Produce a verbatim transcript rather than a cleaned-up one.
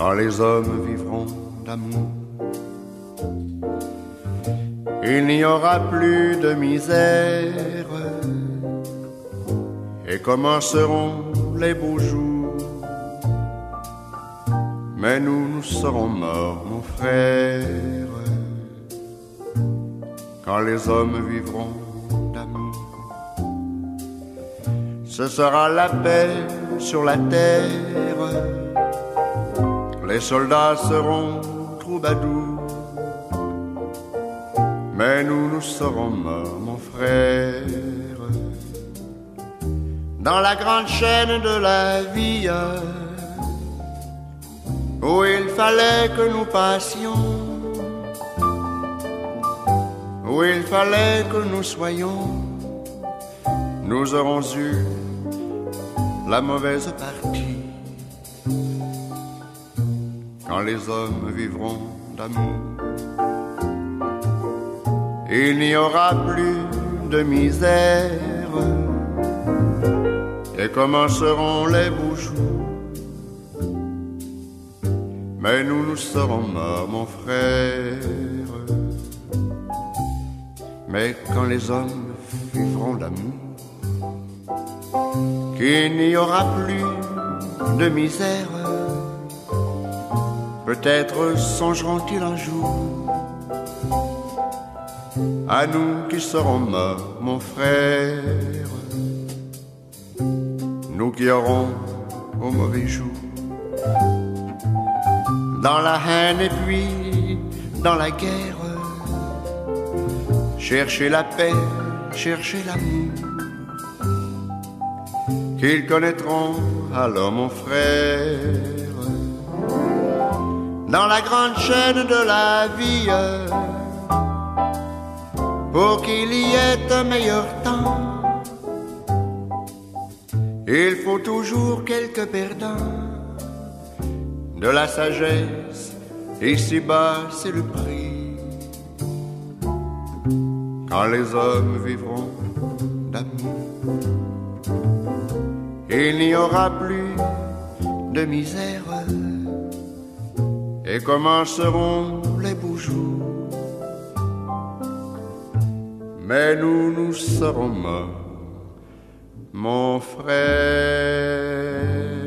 quand les hommes vivront d'amour. Il n'y aura plus de misère et commenceront les beaux jours. Mais nous, nous serons morts, mon frère, quand les hommes vivront d'amour. Ce sera la paix sur la terre, les soldats seront troubadours. Mais nous, nous serons morts, mon frère, dans la grande chaîne de la vie, où il fallait que nous passions, où il fallait que nous soyons. Nous aurons eu la mauvaise partie, quand les hommes vivront d'amour. Il n'y aura plus de misère et commenceront les beaux jours. Mais nous, nous serons morts, mon frère. Mais quand les hommes vivront d'amour, qu'il n'y aura plus de misère, peut-être songeront-ils un jour à nous qui serons morts, mon frère, nous qui aurons au mauvais jour, dans la haine et puis dans la guerre, chercher la paix, chercher l'amour, qu'ils connaîtront alors, mon frère, dans la grande chaîne de la vie, pour qu'il y ait un meilleur temps. Il faut toujours quelques perdants, de la sagesse, ici-bas c'est le prix, quand les hommes vivront d'amour. Il n'y aura plus de misère et commenceront les beaux jours. Mais nous, nous serons morts, mon frère.